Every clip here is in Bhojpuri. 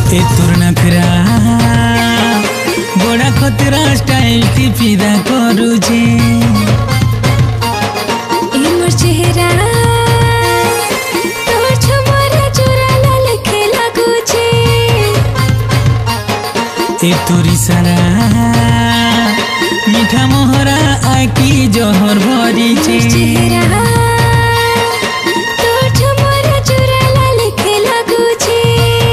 ए तोर नखरा बड़ा खतरा स्टाइल की फिदा करू छे ए मोर चेहरा तोर छमरा चोरा लिखे लागू छे ए तोरी सारा मीठा मोहरा आकी जोहर भरी छे चेहरा तोर छमरा चोरा लिखे लागू छे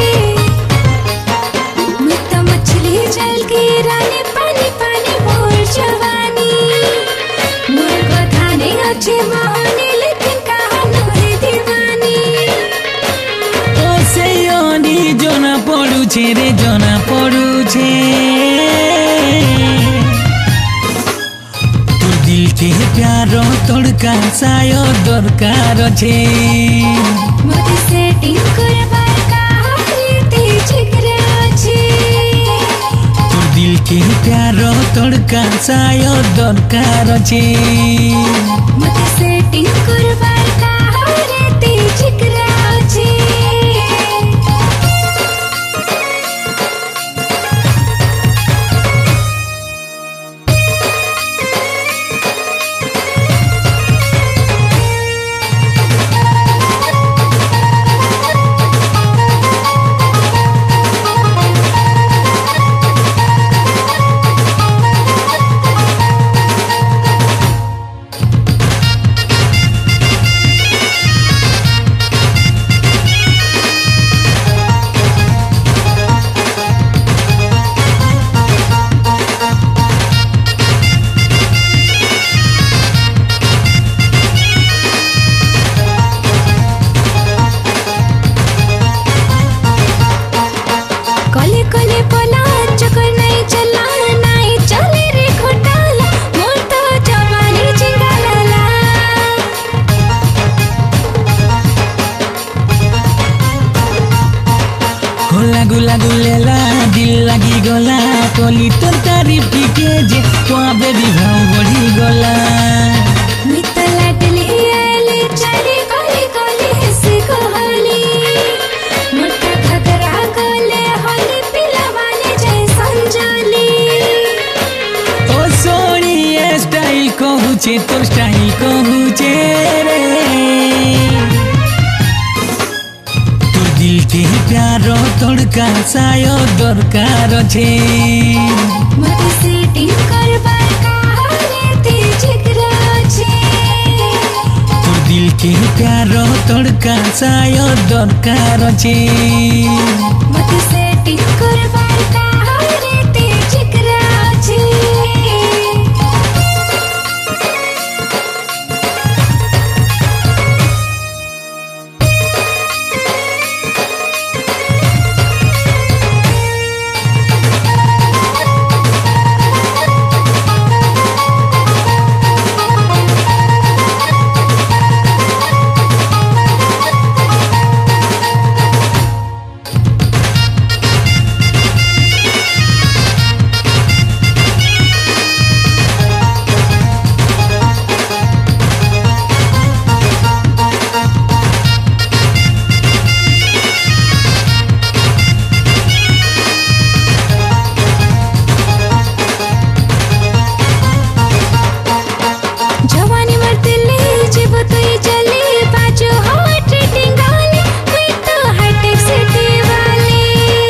मैं तो मछली जल की रानी पानी पानी मोर जवानी मोर बधाने अच्छे माने लेकिन कहानो है दीवानी ओ से योनी जोना पड़ू छे रे जोना पड़ू छे तोर दिल के प्यारो तड़का सायो दरकार छे मोदी सेटिंग करबार कारीते जिगरा छे तोर दिल के प्यारो तड़का सायो दरकार छे मोदी सेटिंग करबार कारीते जिगरा छे कले कले बोला चक्कर नहीं चला नहीं चले रे घोटाला मोर तो जवानी चिंगाला हो लागू लागू लेला दिल लगी गला कली तोर तारीफ के जे तुआ बेबी भाव बढ़ी गला मित लाडली आले चारी कले कले से कहली मोटा घगरा कले होली पिलावाले जय संजली ओ सोनी स्टाइल कहू छे तोर स्टाइल कहू छे रे तोर दिल के प्यारो तड़का सायो दरकार छे मोदी सेटिंग करबार कारीते जिगरा छे तोर दिल के प्यारो तड़का सायो दरकार छे मोदी सेटिंग करबार कारीते जिगरा छे जवानी मरते ले जब तो ये चले बाजू हॉट रेटिंग वाले कोई तो हाईटेक सिटी वाले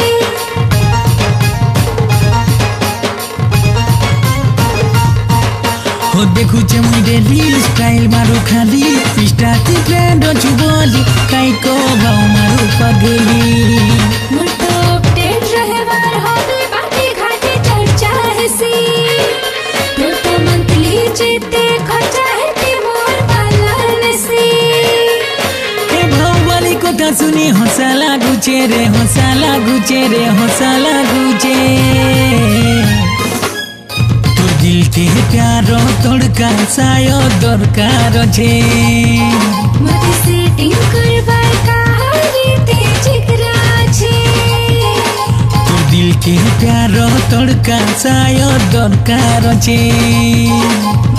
हो देखू छे मुई डेली स्टाइल मारू खाली स्टार्ट ट्रेंड छुबली काई को भाव मारू पगली मोर तो अपडेट रहे बार होबे बाकी घाटे चर्चा है सी तो मंथली जीते खर्चा है ते मोर पालन सी ए भाव वाली कथा सुनी हंसा लागू छे रे हंसा लागू छे रे हंसा लागू छे तोर दिल के प्यारो तड़का सायो दरकार छे मोदी सेटिंग करबार कारीते जिगरा छे तोर दिल के प्यारो तड़का सायो दरकार छे।